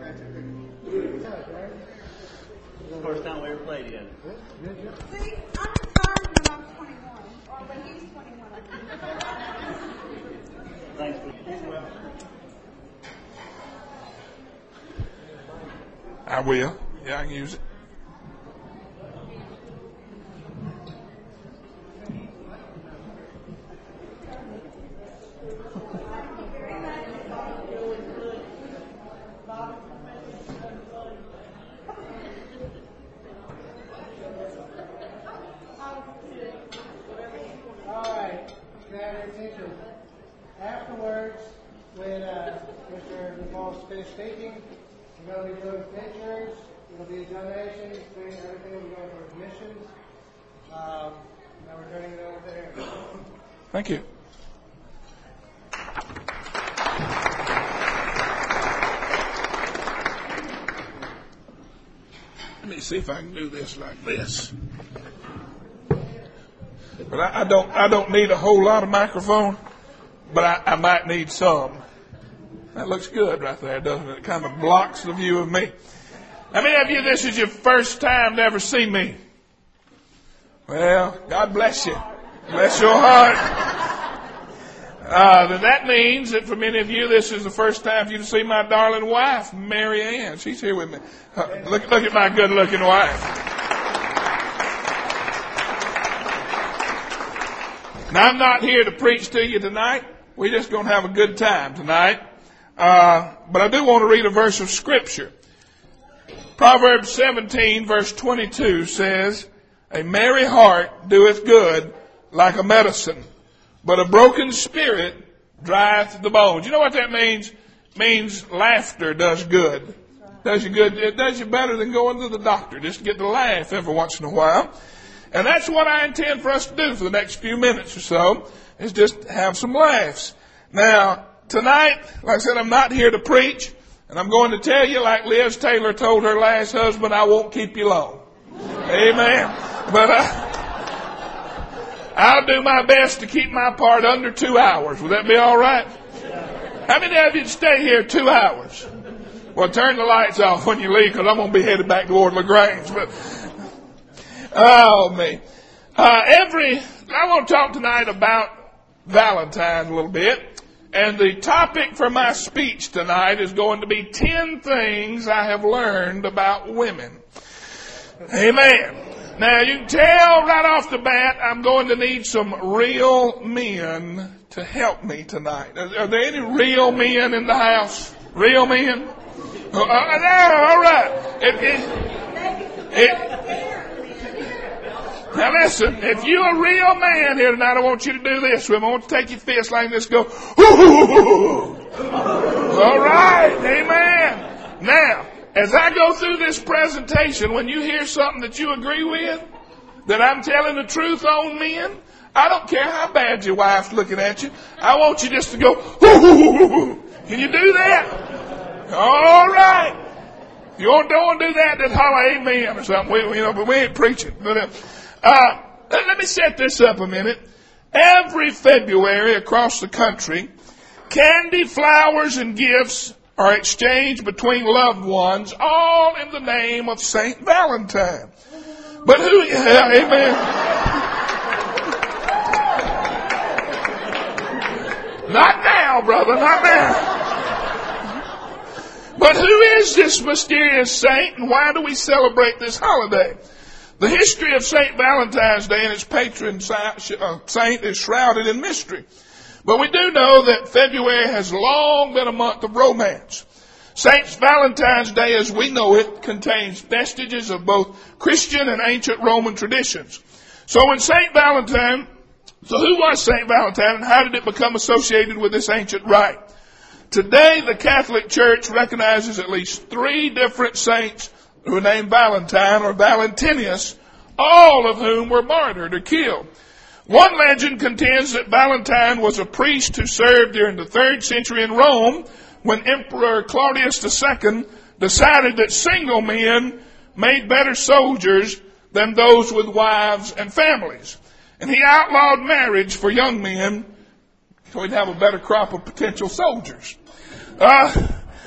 First time we ever played together. See, I'm retired when I'm 21, or when he's 21. Thanks for I will. Yeah, I can use it. Afterwards, when Mr. Nepal's finished speaking, we're going to be doing pictures. It'll be donations. Everything will be going for admissions. Now we're turning it over to Aaron. Thank you. Let me see if I can do this like this. But I don't need a whole lot of microphone, but I might need some. That looks good right there, doesn't it? It kind of blocks the view of me. How many of you, this is your first time to ever see me? Well, God bless you. Bless your heart. Then that means that for many of you, this is the first time for you to see my darling wife, Mary Ann. She's here with me. Look at my good-looking wife. Now, I'm not here to preach to you tonight. We're just going to have a good time tonight. But I do want to read a verse of Scripture. Proverbs 17, verse 22 says, "A merry heart doeth good like a medicine, but a broken spirit drieth the bones." You know what that means? It means laughter does good. Does you good. It does you better than going to the doctor, just to get to laugh every once in a while. And that's what I intend for us to do for the next few minutes or so, is just have some laughs. Now, tonight, like I said, I'm not here to preach, and I'm going to tell you, like Liz Taylor told her last husband, I won't keep you long. Amen. But I'll do my best to keep my part under 2 hours. Would that be all right? How many of you stay here 2 hours? Well, turn the lights off when you leave, because I'm going to be headed back toward LaGrange. But oh, me. I want to talk tonight about Valentine's a little bit. And the topic for my speech tonight is going to be 10 things I have learned about women. Amen. Now, you can tell right off the bat, I'm going to need some real men to help me tonight. Are there any real men in the house? Real men? All right. Now listen, if you're a real man here tonight, I want you to do this with me. I want you to take your fist like this, go, ooh. All right, amen. Now, as I go through this presentation, when you hear something that you agree with, that I'm telling the truth on men, I don't care how bad your wife's looking at you. I want you just to go, ooh. Can you do that? All right. If you don't want to do that, just holler amen or something. But we ain't preaching. But, let me set this up a minute. Every February across the country, candy, flowers, and gifts are exchanged between loved ones, all in the name of St. Valentine. But who, amen. Not now, brother, not now. But who is this mysterious saint, and why do we celebrate this holiday? The history of St. Valentine's Day and its patron saint is shrouded in mystery. But we do know that February has long been a month of romance. St. Valentine's Day, as we know it, contains vestiges of both Christian and ancient Roman traditions. So who was St. Valentine, and how did it become associated with this ancient rite? Today, the Catholic Church recognizes at least 3 different saints who are named Valentine or Valentinius, all of whom were martyred or killed. One legend contends that Valentine was a priest who served during the 3rd century in Rome when Emperor Claudius II decided that single men made better soldiers than those with wives and families. And he outlawed marriage for young men so he'd have a better crop of potential soldiers.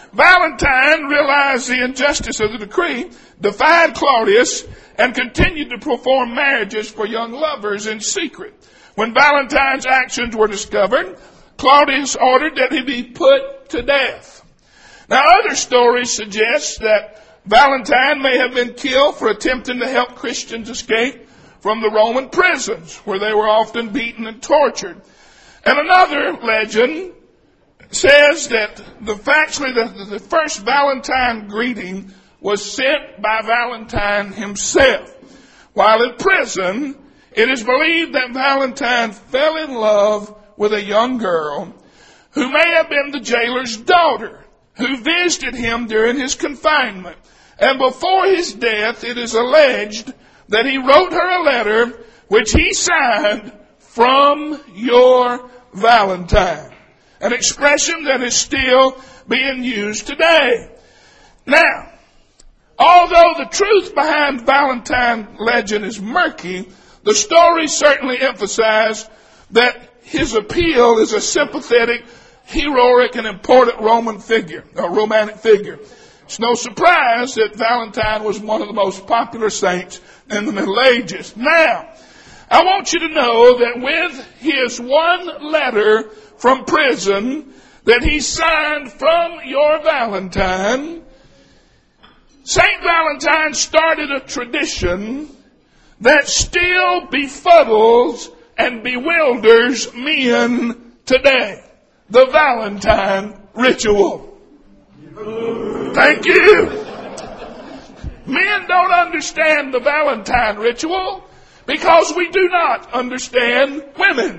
Valentine realized the injustice of the decree, defied Claudius, and continued to perform marriages for young lovers in secret. When Valentine's actions were discovered, Claudius ordered that he be put to death. Now, other stories suggest that Valentine may have been killed for attempting to help Christians escape from the Roman prisons, where they were often beaten and tortured. And another legend says that the first Valentine greeting was sent by Valentine himself. While in prison, it is believed that Valentine fell in love with a young girl who may have been the jailer's daughter, who visited him during his confinement. And before his death, it is alleged that he wrote her a letter which he signed, "From your Valentine," an expression that is still being used today. Now, although the truth behind Valentine legend is murky, the stories certainly emphasize that his appeal is a sympathetic, heroic, and important romantic figure. It's no surprise that Valentine was one of the most popular saints in the Middle Ages. Now, I want you to know that with his one letter from prison that he signed, "From your Valentine," St. Valentine started a tradition that still befuddles and bewilders men today. The Valentine ritual. Thank you. Men don't understand the Valentine ritual because we do not understand women.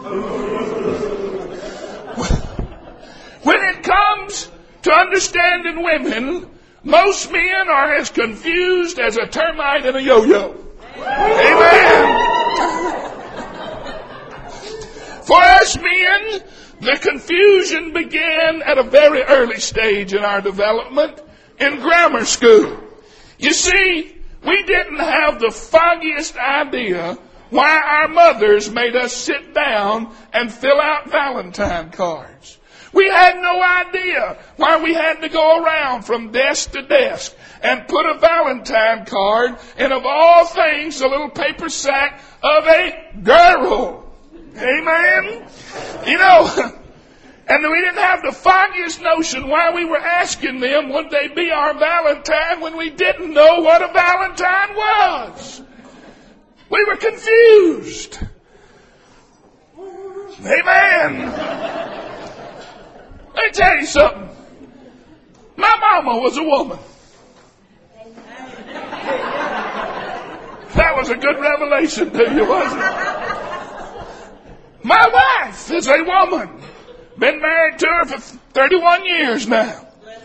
When it comes to understanding women, most men are as confused as a termite and a yo-yo. Amen. For us men, the confusion began at a very early stage in our development in grammar school. You see, we didn't have the foggiest idea why our mothers made us sit down and fill out Valentine cards. We had no idea why we had to go around from desk to desk and put a Valentine card in, of all things, a little paper sack of a girl. Amen? You know, and we didn't have the foggiest notion why we were asking them would they be our Valentine when we didn't know what a Valentine was. We were confused. Amen. Let me tell you something. My mama was a woman. That was a good revelation to you, wasn't it? My wife is a woman. Been married to her for 31 years now.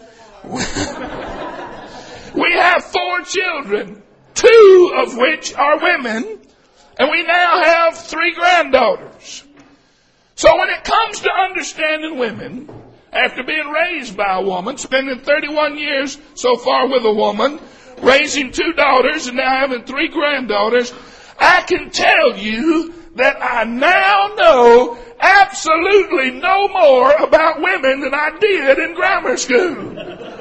We have 4 children, 2 of which are women, and we now have 3 granddaughters. So when it comes to understanding women, after being raised by a woman, spending 31 years so far with a woman, raising 2 daughters and now having 3 granddaughters, I can tell you that I now know absolutely no more about women than I did in grammar school.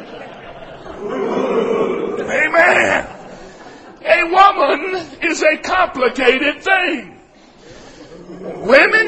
Amen. A woman is a complicated thing. Women,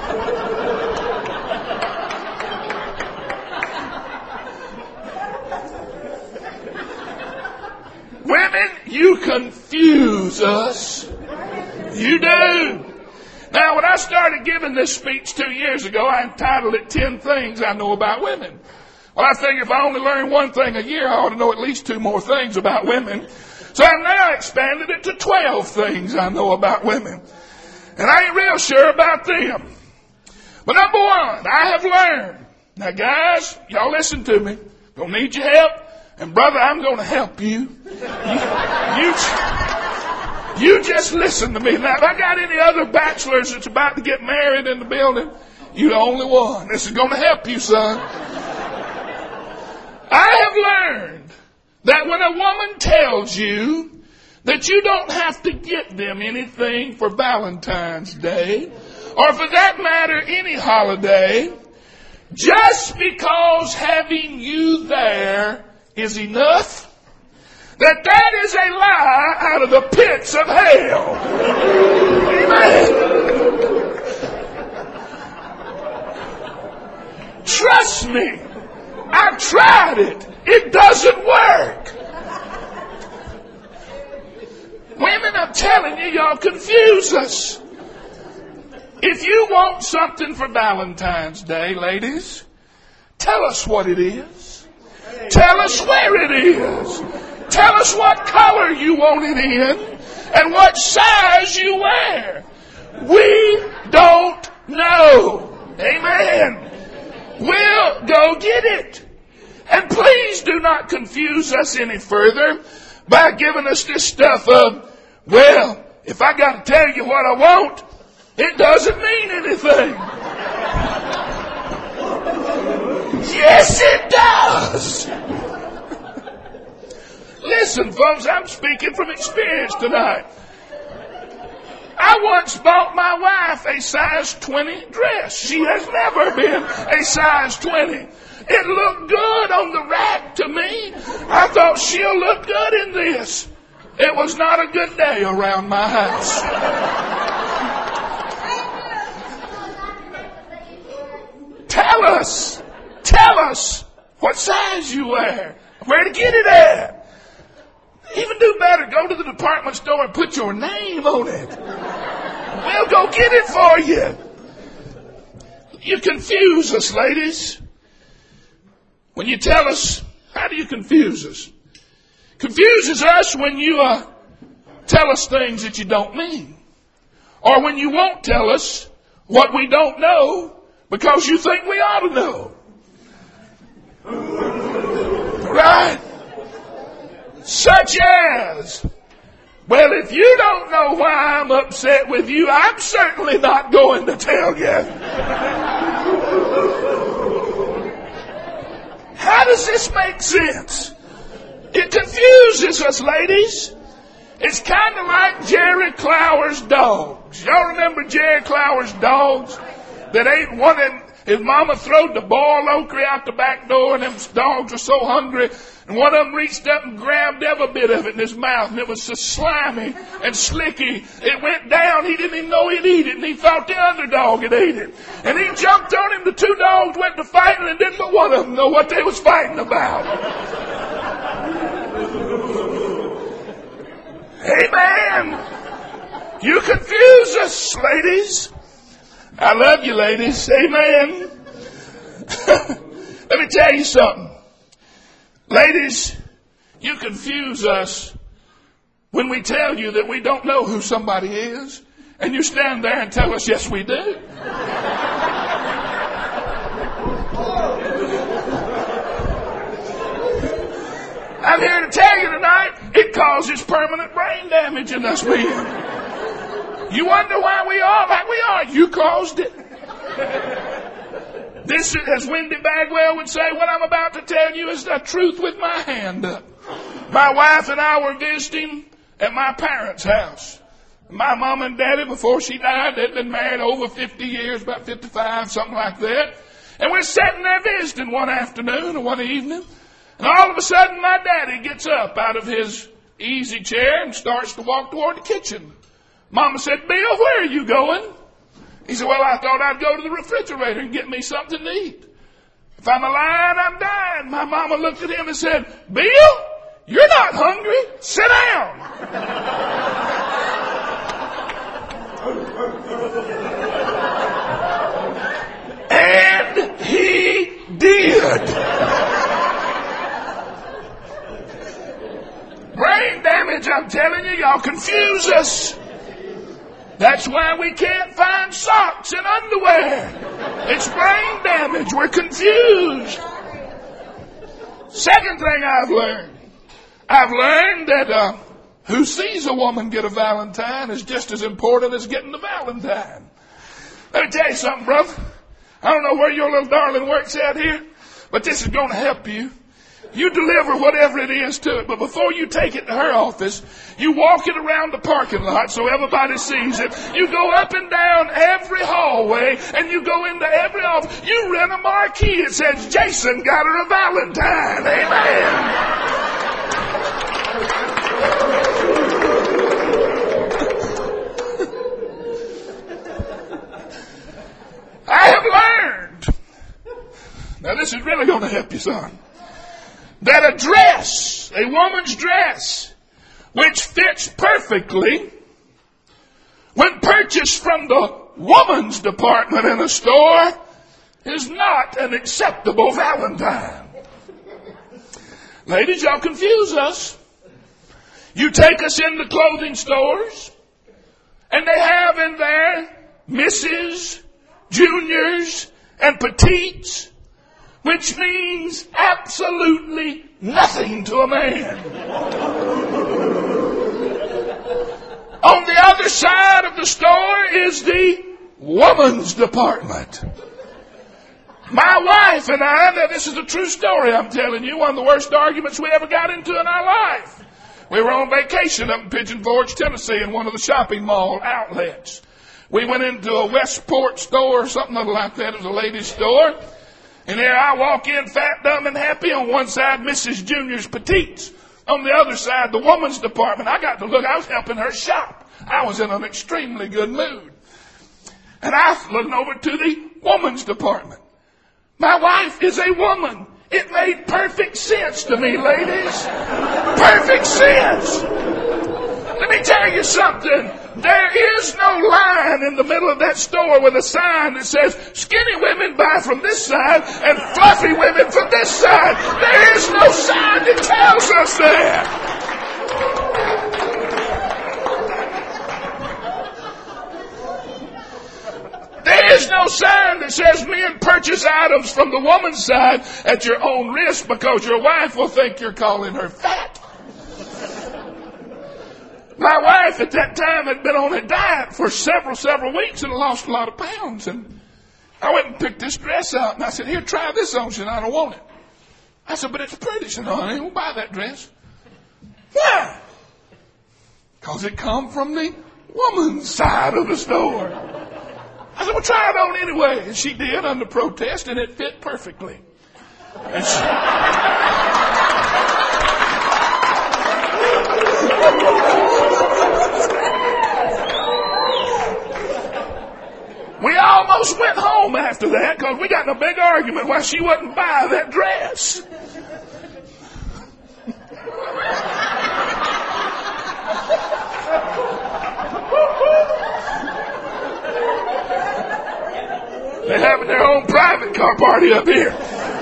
you confuse us. You do. Now, when I started giving this speech 2 years ago, I entitled it 10 Things I Know About Women. Well, I think if I only learn one thing a year, I ought to know at least 2 more things about women. So I've now expanded it to 12 things I know about women. And I ain't real sure about them. But number 1, I have learned. Now, guys, y'all listen to me. Gonna need your help. And brother, I'm gonna help you. You just listen to me. Now, if I got any other bachelors that's about to get married in the building, you're the only one. This is going to help you, son. I have learned that when a woman tells you that you don't have to get them anything for Valentine's Day, or for that matter, any holiday, just because having you there is enough, that is a lie out of the pits of hell. Amen. Trust me, I've tried it. It doesn't work. Women, I'm telling you, y'all confuse us. If you want something for Valentine's Day, ladies, tell us what it is. Tell us where it is. Tell us what color you want it in and what size you wear. We don't know. Amen. We'll go get it. And please do not confuse us any further by giving us this stuff of, well, if I got to tell you what I want, it doesn't mean anything. Yes, it does. Listen, folks, I'm speaking from experience tonight. I once bought my wife a size 20 dress. She has never been a size 20. It looked good on the rack to me. I thought she'll look good in this. It was not a good day around my house. Tell us what size you wear, where to get it at. Even do better, go to the department store and put your name on it. We'll go get it for you. You confuse us, ladies. When you tell us, how do you confuse us? Confuses us when you tell us things that you don't mean. Or when you won't tell us what we don't know because you think we ought to know. Right? Such as, well, if you don't know why I'm upset with you, I'm certainly not going to tell you. How does this make sense? It confuses us, ladies. It's kind of like Jerry Clower's dogs. Y'all remember Jerry Clower's dogs that ate one of them? His mama throwed the boiled okra out the back door, and them dogs were so hungry. And one of them reached up and grabbed every bit of it in his mouth, and it was so slimy and slicky. It went down. He didn't even know he'd eat it, and he thought the other dog had ate it. And he jumped on him. The two dogs went to fighting, and didn't but one of them know what they was fighting about. Amen. You confuse us, ladies. I love you, ladies. Amen. Let me tell you something. Ladies, you confuse us when we tell you that we don't know who somebody is, and you stand there and tell us, yes, we do. I'm here to tell you tonight, it causes permanent brain damage in us men. You wonder why we are like we are. You caused it. This, as Wendy Bagwell would say, what I'm about to tell you is the truth with my hand up. My wife and I were visiting at my parents' house. My mom and daddy, before she died, they'd been married over 50 years, about 55, something like that. And we're sitting there visiting one afternoon or one evening. And all of a sudden, my daddy gets up out of his easy chair and starts to walk toward the kitchen. Mama said, Bill, where are you going? He said, well, I thought I'd go to the refrigerator and get me something to eat. If I'm alive, I'm dying. My mama looked at him and said, Bill, you're not hungry. Sit down. And he did. Brain damage, I'm telling you, y'all confuse us. That's why we can't find socks and underwear. It's brain damage. We're confused. Second thing I've learned that who sees a woman get a Valentine is just as important as getting the Valentine. Let me tell you something, brother. I don't know where your little darling works out here, but this is going to help you. You deliver whatever it is to it, but before you take it to her office, you walk it around the parking lot so everybody sees it. You go up and down every hallway, and you go into every office. You rent a marquee. It says, Jason got her a Valentine. Amen. I have learned, now this is really going to help you, son, that a dress, a woman's dress, which fits perfectly, when purchased from the woman's department in a store, is not an acceptable Valentine. Ladies, y'all confuse us. You take us into clothing stores, and they have in there Mrs., Juniors, and Petites, which means absolutely nothing to a man. On the other side of the store is the woman's department. My wife and I, now this is a true story I'm telling you, one of the worst arguments we ever got into in our life. We were on vacation up in Pigeon Forge, Tennessee, in one of the shopping mall outlets. We went into a Westport store or something like that. It was a ladies' store. And there I walk in, fat, dumb, and happy. On one side, Mrs. Junior's Petites. On the other side, the woman's department. I got to look. I was helping her shop. I was in an extremely good mood. And I was looking over to the woman's department. My wife is a woman. It made perfect sense to me, ladies. Perfect sense. Let me tell you something. There is no line in the middle of that store with a sign that says skinny women buy from this side and fluffy women from this side. There is no sign that tells us that. There is no sign that says men purchase items from the woman's side at your own risk because your wife will think you're calling her fat. My wife at that time had been on a diet for several weeks and lost a lot of pounds. And I went and picked this dress out and I said, here, try this on. She said, I don't want it. I said, but it's pretty. She said, no, I ain't gonna buy that dress. Why? Because it come from the woman's side of the store. I said, well, try it on anyway. And she did under protest and it fit perfectly. And we almost went home after that because we got in a big argument why she wouldn't buy that dress. They're having their own private car party up here.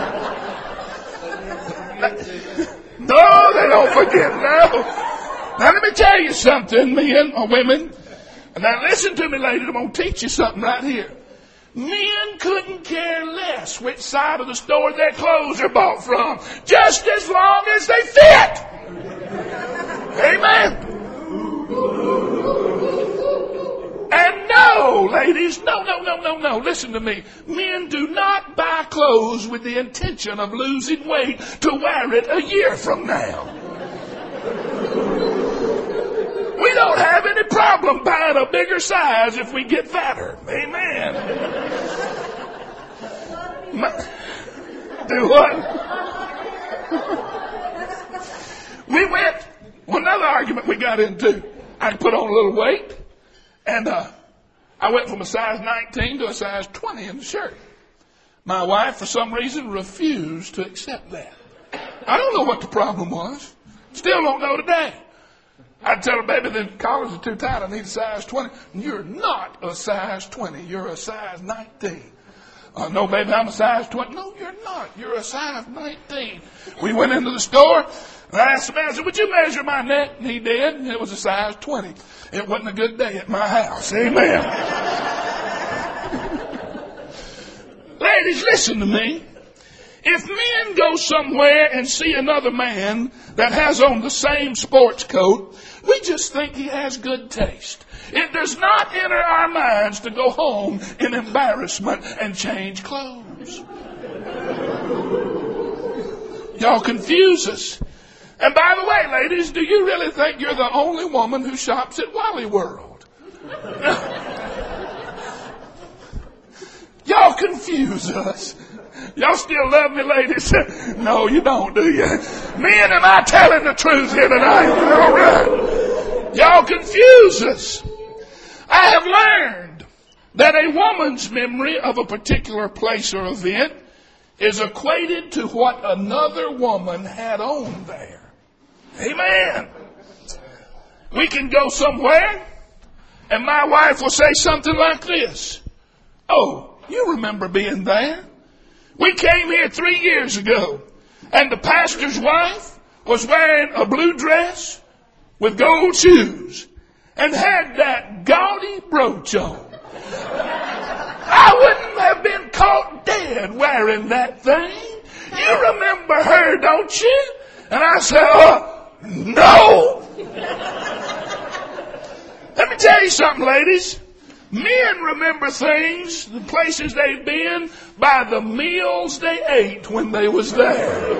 No, they don't forget. No. Now let me tell you something, men or women. Now listen to me, ladies. I'm going to teach you something right here. Men couldn't care less which side of the store their clothes are bought from, just as long as they fit. Amen. And no, ladies, no. Listen to me. Men do not buy clothes with the intention of losing weight to wear it a year from now. We don't have any problem buying a bigger size if we get fatter. Amen. Do what? We went, another argument we got into. I put on a little weight, and I went from a size 19 to a size 20 in the shirt. My wife, for some reason, refused to accept that. I don't know what the problem was. Still don't know today. I'd tell her, baby, the collars are too tight. I need a size 20. You're not a size 20. You're a size 19. No, baby, I'm a size 20. No, you're not. You're a size 19. We went into the store, and I asked the man, I said, would you measure my neck? And he did, and it was a size 20. It wasn't a good day at my house. Amen. Ladies, listen to me. If men go somewhere and see another man that has on the same sports coat, we just think he has good taste. It does not enter our minds to go home in embarrassment and change clothes. Y'all confuse us. And by the way, ladies, do you really think you're the only woman who shops at Wally World? Y'all confuse us. Y'all still love me, ladies? No, you don't, do you? Men, am I telling the truth here tonight? All right. Y'all confuse us. I have learned that a woman's memory of a particular place or event is equated to what another woman had on there. Amen. We can go somewhere, and my wife will say something like this. Oh, you remember being there? We came here 3 years ago, and the pastor's wife was wearing a blue dress with gold shoes and had that gaudy brooch on. I wouldn't have been caught dead wearing that thing. You remember her, don't you? And I said, no. Let me tell you something, ladies. Men remember things, the places they've been, by the meals they ate when they was there.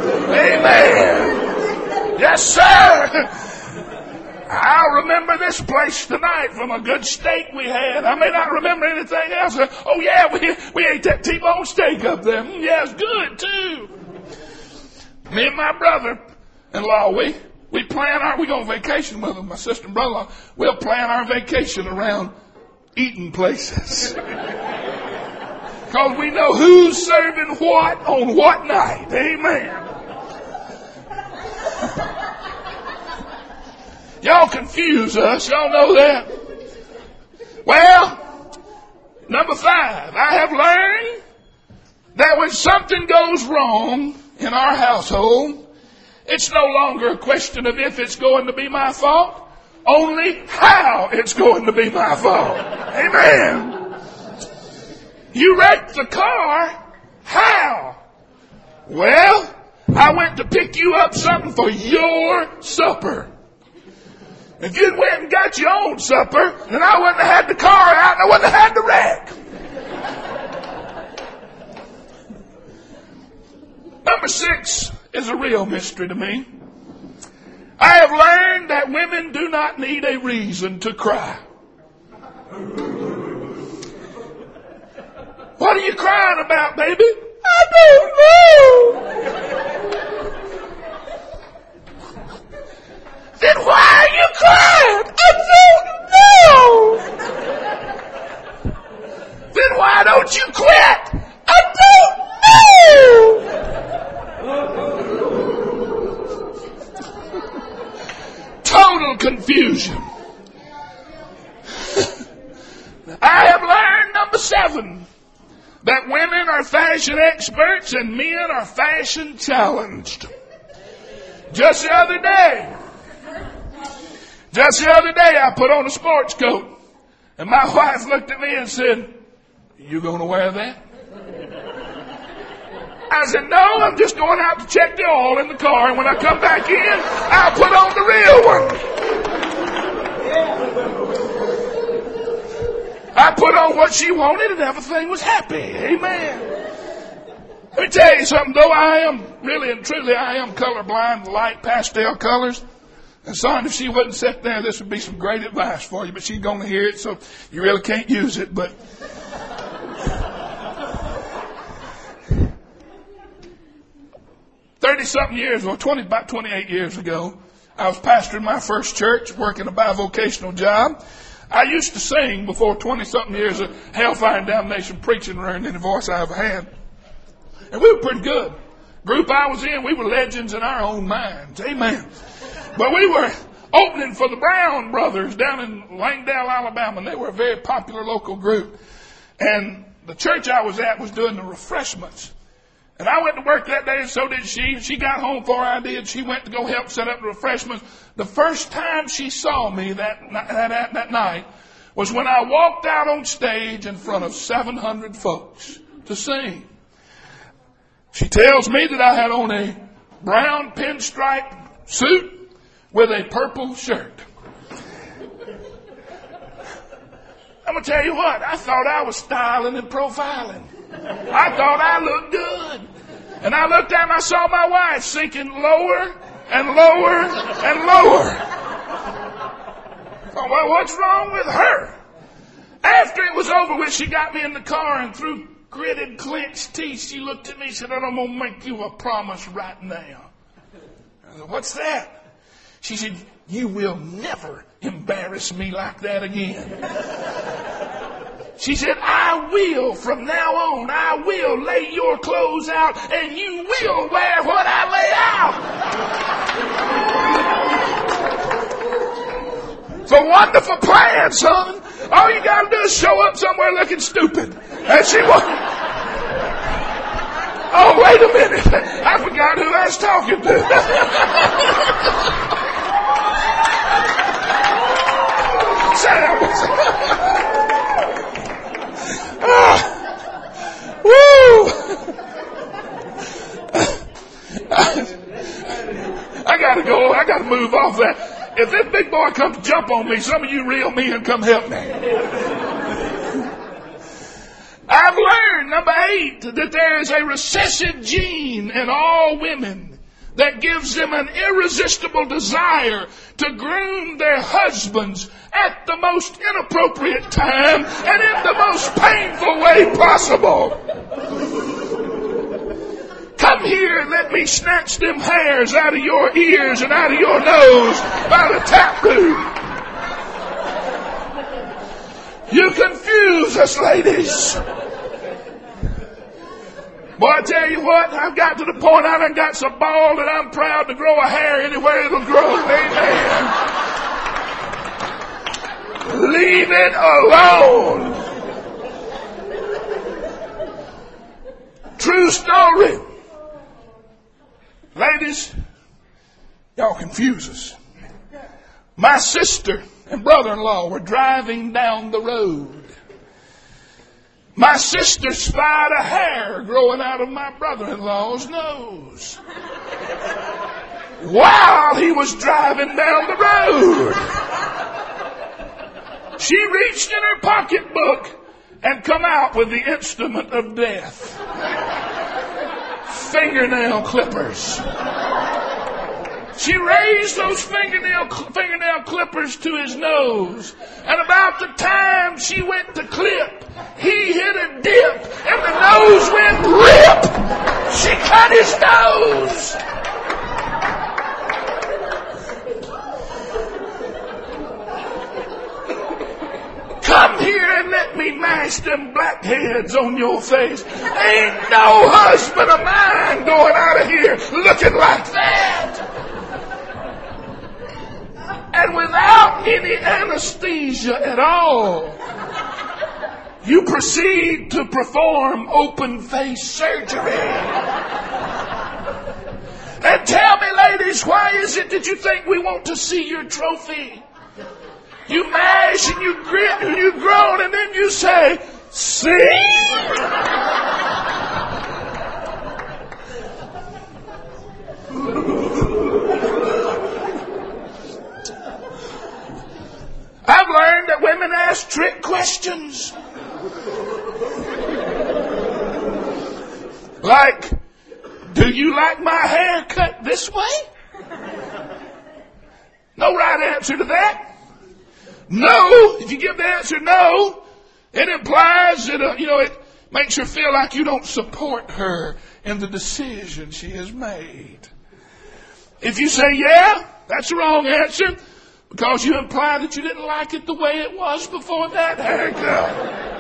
Amen. Yes, sir. I'll remember this place tonight from a good steak we had. I may not remember anything else. Oh, yeah, we ate that T-bone steak up there. Yeah, it's good, too. Me and my brother-in-law, we plan we go on vacation with them, my sister and brother-in-law. We'll plan our vacation around eating places. Because we know who's serving what on what night. Amen. Y'all confuse us. Y'all know that. Well, number 5. I have learned that when something goes wrong in our household, it's no longer a question of if it's going to be my fault, only how it's going to be my fault. Amen. You wrecked the car. How? Well, I went to pick you up something for your supper. If you'd went and got your own supper, then I wouldn't have had the car out and I wouldn't have had the wreck. Number 6 is a real mystery to me. I have learned that women do not need a reason to cry. What are you crying about, baby? I don't know. Then why are you crying? I don't know. Then why don't you quit? I don't know. Total confusion. I have learned, number 7, that women are fashion experts and men are fashion challenged. Just the other day, I put on a sports coat, and my wife looked at me and said, "You going to wear that?" I said, "No, I'm just going out to check the oil in the car, and when I come back in, I'll put on the real one." I put on what she wanted, and everything was happy. Amen. Let me tell you something, though. I am really and truly, I am colorblind to light pastel colors. And son, if she wouldn't sit there, this would be some great advice for you, but she's going to hear it, so you really can't use it. But 30-something years, or about 28 years ago, I was pastoring my first church, working a bivocational job. I used to sing before 20-something years of hellfire and damnation preaching around any voice I ever had. And we were pretty good. Group I was in, we were legends in our own minds. Amen. But we were opening for the Brown Brothers down in Langdale, Alabama, and they were a very popular local group. And the church I was at was doing the refreshments. And I went to work that day, and so did she. She got home before I did. She went to go help set up the refreshments. The first time she saw me that night was when I walked out on stage in front of 700 folks to sing. She tells me that I had on a brown pinstripe suit with a purple shirt. I'm going to tell you what, I thought I was styling and profiling. I thought I looked good. And I looked down and I saw my wife sinking lower and lower and lower. Oh, well, what's wrong with her? After it was over with, she got me in the car and through gritted, clenched teeth, she looked at me and said, I'm going to make you a promise right now. I said, what's that? She said, you will never embarrass me like that again. She said, I will, from now on, I will lay your clothes out and you will wear what I lay out. It's a wonderful plan, son. All you got to do is show up somewhere looking stupid. And she was... Oh, wait a minute. I forgot who I was talking to. Sam. Woo! I got to go. I got to move off that. If this big boy comes to jump on me, some of you real men come help me. I've learned, number 8, that there is a recessive gene in all women that gives them an irresistible desire to groom their husbands at the most inappropriate time and in the most painful way possible. Come here and let me snatch them hairs out of your ears and out of your nose by the tap root. You confuse us, ladies. Boy, I tell you what, I've got to the point I done got so bald that I'm proud to grow a hair anywhere it'll grow. Amen. Leave it alone. True story. Ladies, y'all confuse us. My sister and brother-in-law were driving down the road. My sister spied a hair growing out of my brother-in-law's nose while he was driving down the road. She reached in her pocketbook and come out with the instrument of death. Fingernail clippers. She raised those fingernail clippers to his nose. And about the time she went to clip, he hit a dip and the nose went rip. She cut his nose. Come here and let me mash them blackheads on your face. Ain't no husband of mine going out of here looking like that. And without any anesthesia at all, you proceed to perform open-face surgery. And tell me, ladies, why is it that you think we want to see your trophy? You mash and you grit and you groan and then you say, see? I've learned that women ask trick questions. Like, do you like my hair cut this way? No right answer to that. No, if you give the answer no, it implies that, it makes her feel like you don't support her in the decision she has made. If you say yeah, that's the wrong answer, because you imply that you didn't like it the way it was before that haircut.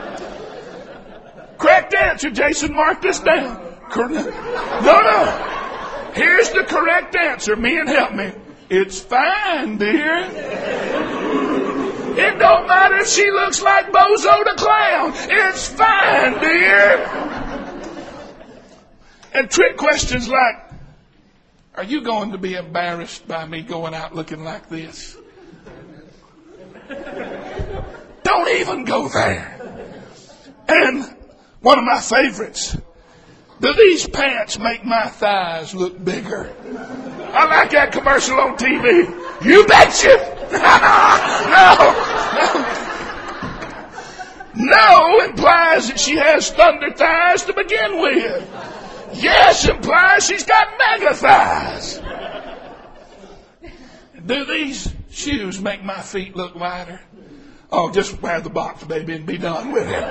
Correct answer, Jason, mark this down. No. Here's the correct answer. Men, help me. It's fine, dear. It don't matter if she looks like Bozo the Clown. It's fine, dear. And trick questions like, are you going to be embarrassed by me going out looking like this? Don't even go there. And one of my favorites, do these pants make my thighs look bigger? I like that commercial on TV. You betcha. No implies that she has thunder thighs to begin with. Yes implies she's got mega thighs. Do these shoes make my feet look wider? Oh, just wear the box, baby, and be done with it.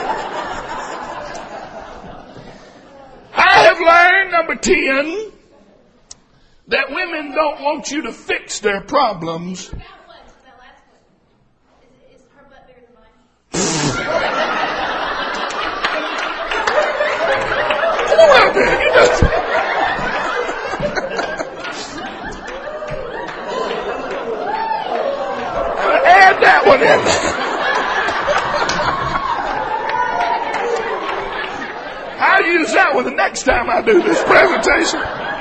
I have learned, number 10, that women don't want you to fix their problems. That last one. Is her butt bigger than mine? Well, then, you know. Add that one in. I'll use that one the next time I do this presentation.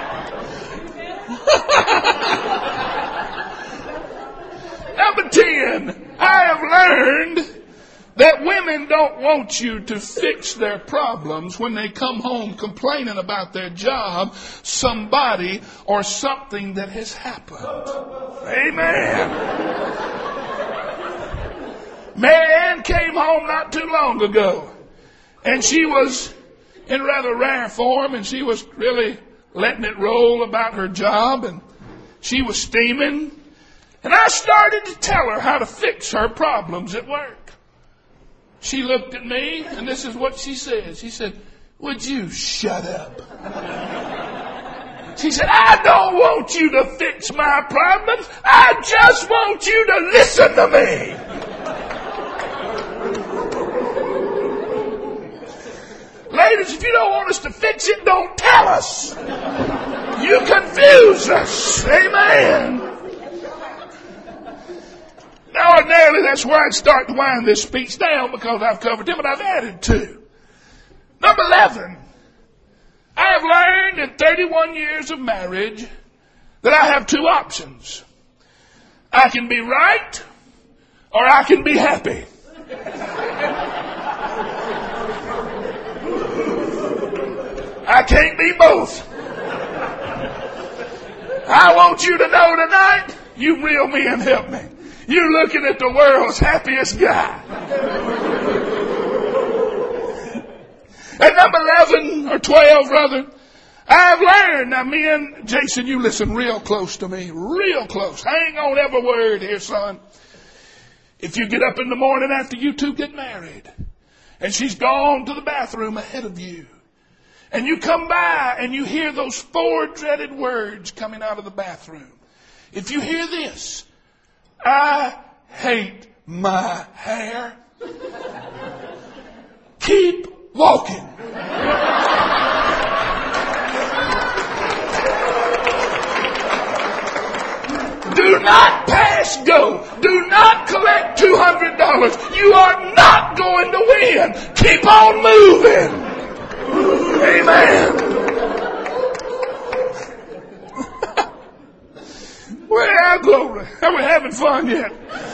Number 10, I have learned that women don't want you to fix their problems when they come home complaining about their job, somebody, or something that has happened. Amen. Marianne came home not too long ago, and she was in rather rare form, and she was really letting it roll about her job, and she was steaming. And I started to tell her how to fix her problems at work. She looked at me, and this is what she said. She said, "Would you shut up?" She said, "I don't want you to fix my problems. I just want you to listen to me." Ladies, if you don't want us to fix it, don't tell us. You confuse us. Amen. Now, ordinarily, that's where I'd start to wind this speech down because I've covered them, but I've added 2. Number 11, I have learned in 31 years of marriage that I have 2 options. I can be right or I can be happy. I can't be both. I want you to know tonight, you real men help me. You're looking at the world's happiest guy. At number 11 or 12, rather, I've learned. Now, men, Jason, you listen real close to me. Real close. Hang on every word here, son. If you get up in the morning after you 2 get married, and she's gone to the bathroom ahead of you, and you come by and you hear those 4 dreaded words coming out of the bathroom. If you hear this, "I hate my hair," keep walking. Do not pass go. Do not collect $200. You are not going to win. Keep on moving. Amen. Well, glory. Are we having fun yet?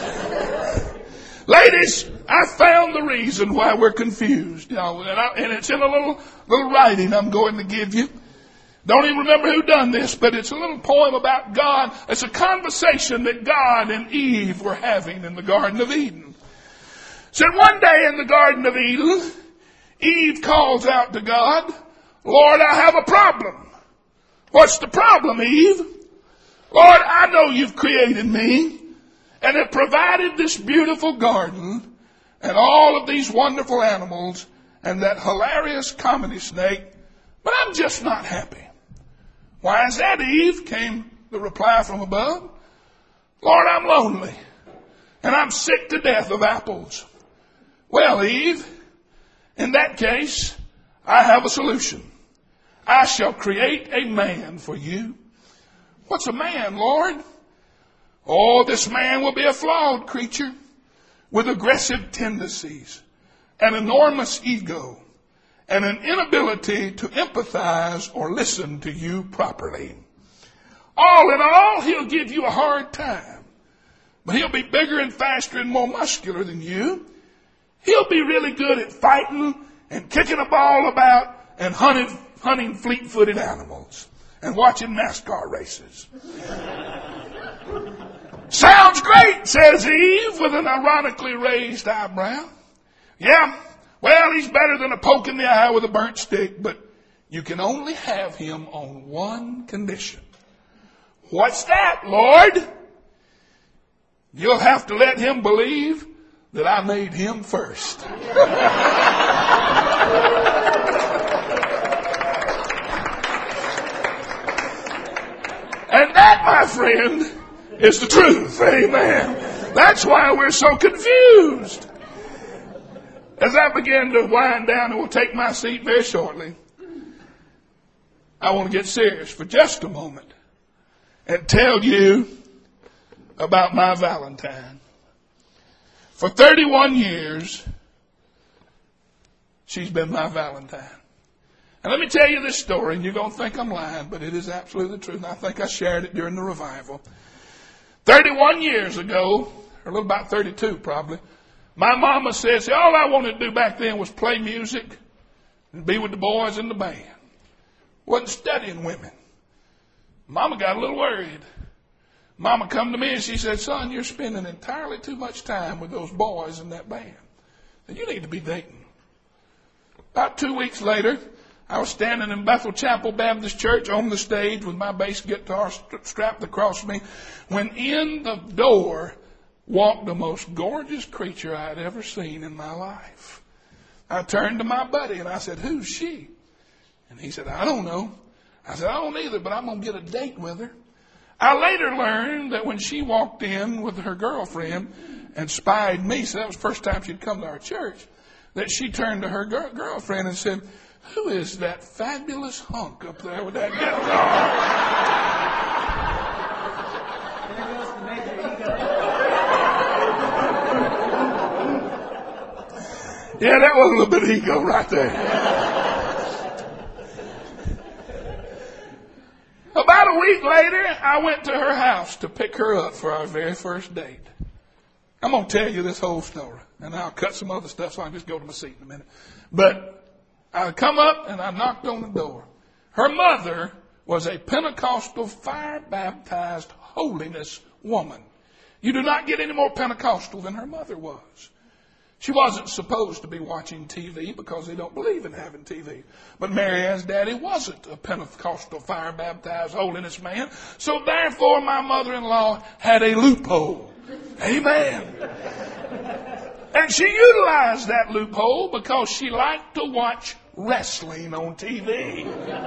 Ladies, I found the reason why we're confused. And it's in a little writing I'm going to give you. Don't even remember who done this, but it's a little poem about God. It's a conversation that God and Eve were having in the Garden of Eden. It said one day in the Garden of Eden, Eve calls out to God, "Lord, I have a problem." "What's the problem, Eve?" "Lord, I know you've created me and have provided this beautiful garden and all of these wonderful animals and that hilarious comedy snake, but I'm just not happy." "Why is that, Eve?" came the reply from above. "Lord, I'm lonely and I'm sick to death of apples." "Well, Eve, in that case, I have a solution. I shall create a man for you." "What's a man, Lord?" "Oh, this man will be a flawed creature with aggressive tendencies, an enormous ego, and an inability to empathize or listen to you properly. All in all, he'll give you a hard time, but he'll be bigger and faster and more muscular than you. He'll be really good at fighting and kicking a ball about and hunting fleet-footed animals and watching NASCAR races." "Sounds great," says Eve with an ironically raised eyebrow. "Yeah, well, he's better than a poke in the eye with a burnt stick, but You can only have him on one condition. What's that, Lord? You'll have to let him believe that I made him first. And that, my friend, is the truth. Amen. That's why we're so confused. As I begin to wind down and will take my seat very shortly, I want to get serious for just a moment and tell you about my Valentine. For 31 years, she's been my Valentine. And let me tell you this story, and you're going to think I'm lying, but it is absolutely the truth. And I think I shared it during the revival. 31 years ago, or a little about 32 probably, my mama says, all I wanted to do back then was play music and be with the boys in the band. Wasn't studying women. Mama got a little worried. Mama come to me and she said, son, you're spending entirely too much time with those boys in that band. And you need to be dating. About 2 weeks later, I was standing in Bethel Chapel Baptist Church on the stage with my bass guitar strapped across me, when in the door walked the most gorgeous creature I had ever seen in my life. I turned to my buddy and I said, who's she? And he said, I don't know. I said, I don't either, but I'm going to get a date with her. I later learned that when she walked in with her girlfriend and spied me, so that was the first time she'd come to our church, that she turned to her girlfriend and said, who is that fabulous hunk up there with that guitar? There goes the major ego. Yeah, that was a little bit of ego right there. About a week later, I went to her house to pick her up for our very first date. I'm going to tell you this whole story, and I'll cut some other stuff so I can just go to my seat in a minute. But I come up and I knocked on the door. Her mother was a Pentecostal fire-baptized holiness woman. You do not get any more Pentecostal than her mother was. She wasn't supposed to be watching TV because they don't believe in having TV. But Mary Ann's daddy wasn't a Pentecostal fire-baptized holiness man. So therefore my mother-in-law had a loophole. Amen. And she utilized that loophole because she liked to watch wrestling on TV.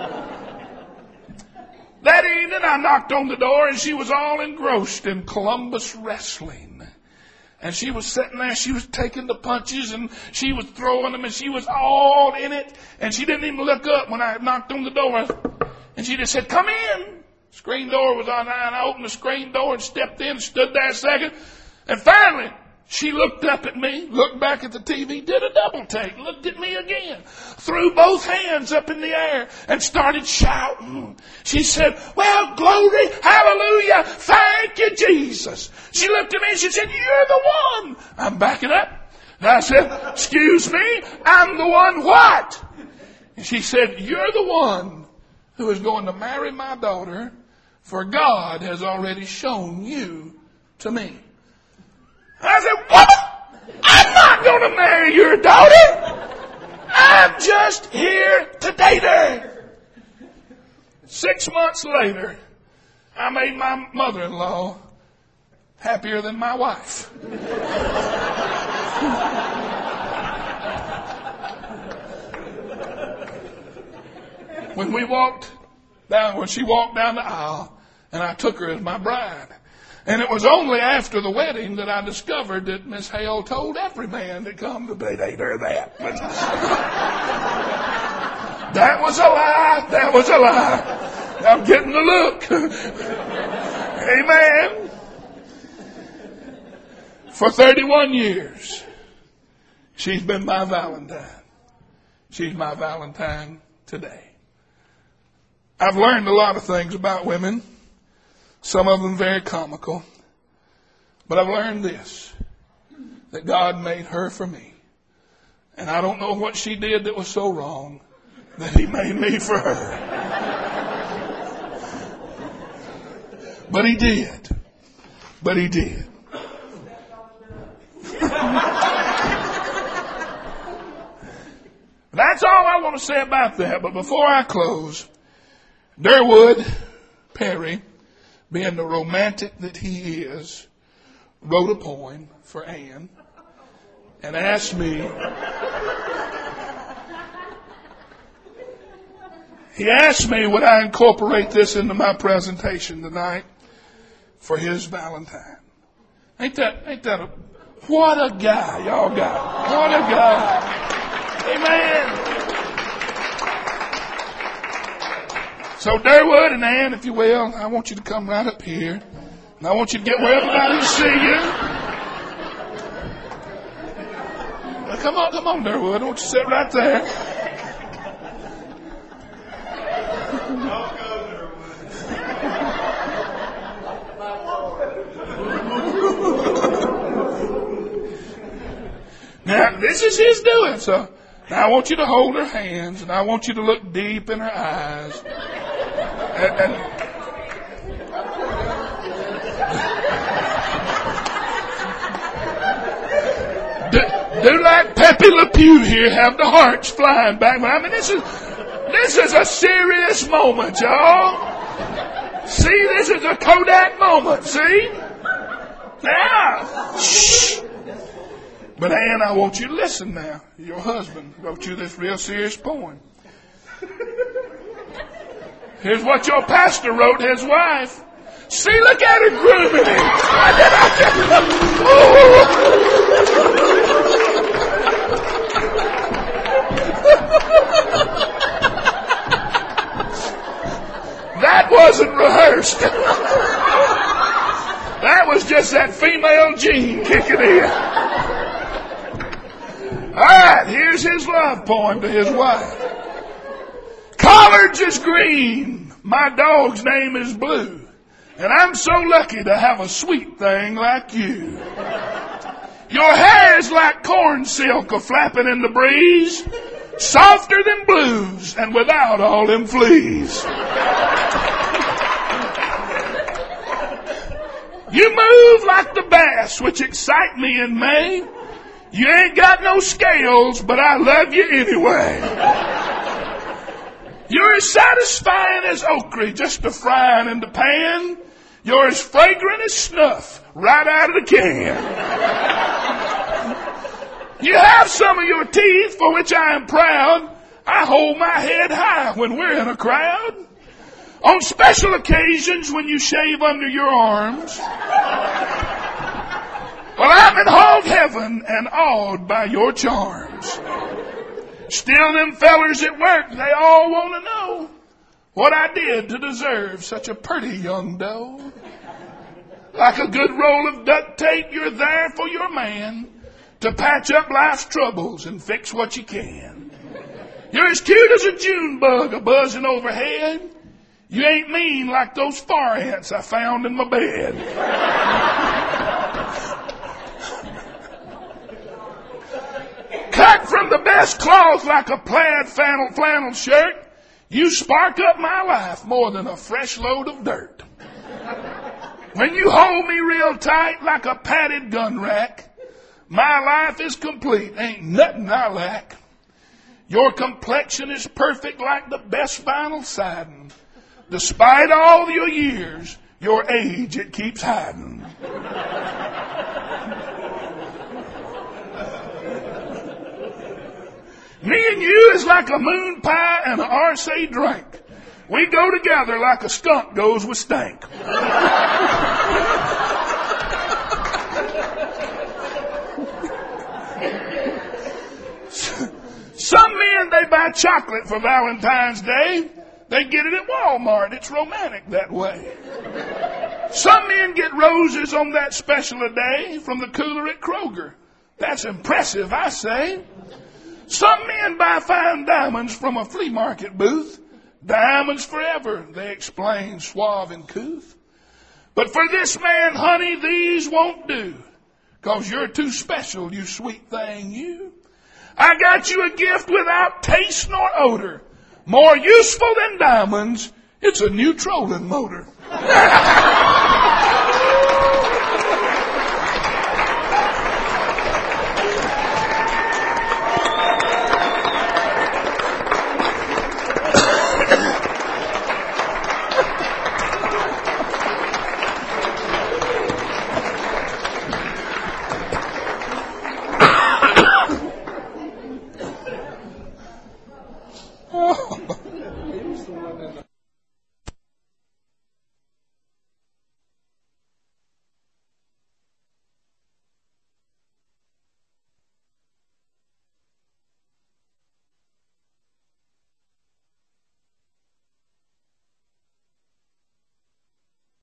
That evening I knocked on the door and she was all engrossed in Columbus wrestling. And she was sitting there, she was taking the punches and she was throwing them and she was all in it. And she didn't even look up when I knocked on the door. And she just said, come in. Screen door was on, and I opened the screen door and stepped in, stood there a second. And finally, she looked up at me, looked back at the TV, did a double take, looked at me again, threw both hands up in the air and started shouting. She said, well, glory, hallelujah, thank you, Jesus. She looked at me and she said, you're the one. I'm backing up. And I said, excuse me, I'm the one what? And she said, you're the one who is going to marry my daughter, for God has already shown you to me. I said, what? I'm not going to marry your daughter. I'm just here to date her. 6 months later, I made my mother-in-law happier than my wife. When she walked down the aisle, and I took her as my bride. And it was only after the wedding that I discovered that Miss Hale told every man that come to date her that. But that was a lie. That was a lie. I'm getting the look. Amen. For 31 years, she's been my Valentine. She's my Valentine today. I've learned a lot of things about women. Some of them very comical. But I've learned this, that God made her for me. And I don't know what she did that was so wrong that He made me for her. But He did. But He did. That's all I want want to say about that. But before I close, Durwood Perry, being the romantic that he is, wrote a poem for Ann and asked me, he asked me would I incorporate this into my presentation tonight for his Valentine. Ain't that what a guy y'all got. What a guy. Amen. So Durwood and Ann, if you will, I want you to come right up here. And I want you to get where everybody can see you. Now, come on, Durwood. I want you to sit right there. Now, this is his doing, so now I want you to hold her hands, and I want you to look deep in her eyes. Do like Pepe Le Pew here, have the hearts flying back. But I mean, this is a serious moment, y'all. See, this is a Kodak moment, see? Now, shh. But Ann, I want you to listen now. Your husband wrote you this real serious poem. Here's what your pastor wrote his wife. See, look at her grooming him. That wasn't rehearsed. That was just that female gene kicking in. All right, here's his love poem to his wife. Collards is green, my dog's name is Blue, and I'm so lucky to have a sweet thing like you. Your hair is like corn silk a-flapping in the breeze, softer than blues and without all them fleas. You move like the bass which excite me in May. You ain't got no scales, but I love you anyway. You're as satisfying as okra, just a frying in the pan. You're as fragrant as snuff, right out of the can. You have some of your teeth, for which I am proud. I hold my head high when we're in a crowd. On special occasions when you shave under your arms. Well, I'm in hog heaven and awed by your charms. Still, them fellers at work, they all want to know what I did to deserve such a pretty young doe. Like a good roll of duct tape, you're there for your man to patch up life's troubles and fix what you can. You're as cute as a June bug a-buzzing overhead. You ain't mean like those far ants I found in my bed. Cut from the best cloth like a plaid flannel shirt, you spark up my life more than a fresh load of dirt. When you hold me real tight like a padded gun rack, my life is complete, ain't nothing I lack. Your complexion is perfect like the best vinyl siding. Despite all your years, your age it keeps hiding. Me and you is like a moon pie and an RC drink. We go together like a skunk goes with stank. Some men, they buy chocolate for Valentine's Day. They get it at Walmart. It's romantic that way. Some men get roses on that special a day from the cooler at Kroger. That's impressive, I say. Some men buy fine diamonds from a flea market booth. Diamonds forever, they explain, suave and couth. But for this man, honey, these won't do. 'Cause you're too special, you sweet thing, you. I got you a gift without taste nor odor. More useful than diamonds, it's a new trolling motor.